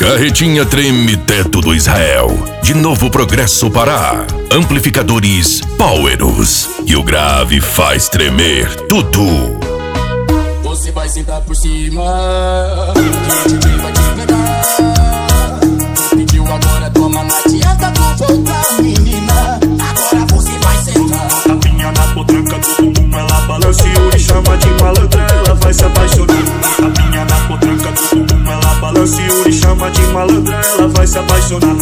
Carretinha treme teto do Israel. De Novo Progresso Pará. Amplificadores Powerus. E o grave faz tremer tudo. Você vai sentar por cima, que o DJ vai te pegar. Pediu agora, toma, não adianta tu voltar, menina. Agora você vai sentar. Tapinha na potranca do bumbum, ela balança e Yuri chama de malandra, ela vai se apaixonar. Tapinha na potranca do bumbum, ela balança e Yuri chama de malandra, ela vai se apaixonar.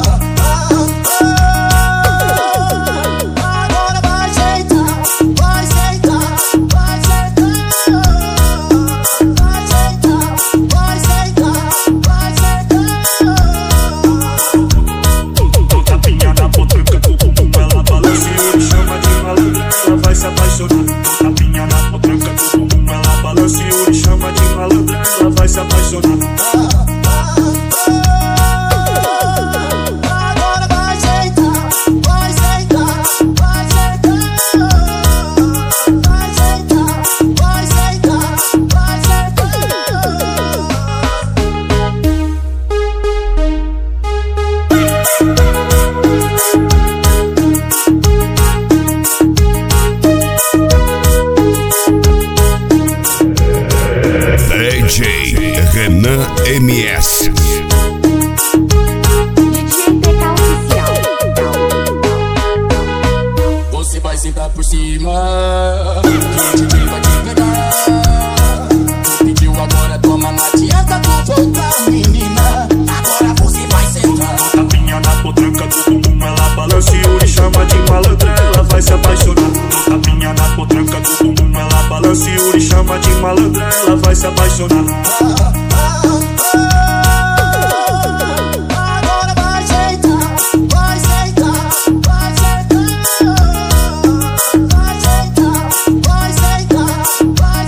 Agora vai sentar, vai sentar, vai sentar. Vai sentar, vai sentar, vai sentar. Tapinha na potranca do bumbum, ela balança e Yuri chama de malandra, ela vai se apaixonar. Tapinha na potranca do bumbum, ela balança e Yuri chama de malandra, ela vai se apaixonar. DJ Renan MS. Você vai sentar por cima, que o DJ vai te pegar. Pediu agora, toma, não adianta tu voltar, menina. Agora você vai sentar. Tapinha na potranca do bumbum, ela balança e Yuri chama de malandra, ela vai se apaixonar. Tapinha na potranca do bumbum, ela balança e Yuri chama de malandra, ela vai se apaixonar. Agora vai sentar, vai sentar, vai sentar. Vai sentar, vai sentar, vai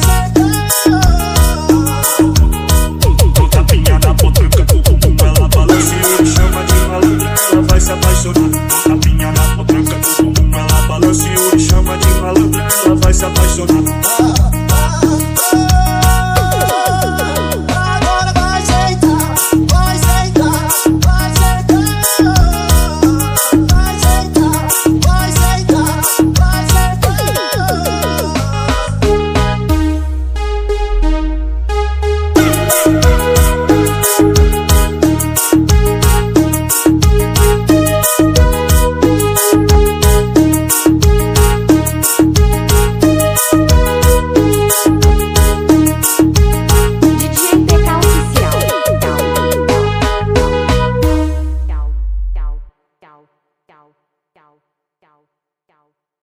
sentar. Tapinha na potranca do bumbum, ela balança e Yuri chama de malandra, ela vai se apaixonar. Tapinha na potranca do bumbum, ela balança e Yuri chama de malandra, ela vai se apaixonar. Agora vai sentar, vai sentar, vai sentar. Vai sentar, vai sentar, vai Tchau.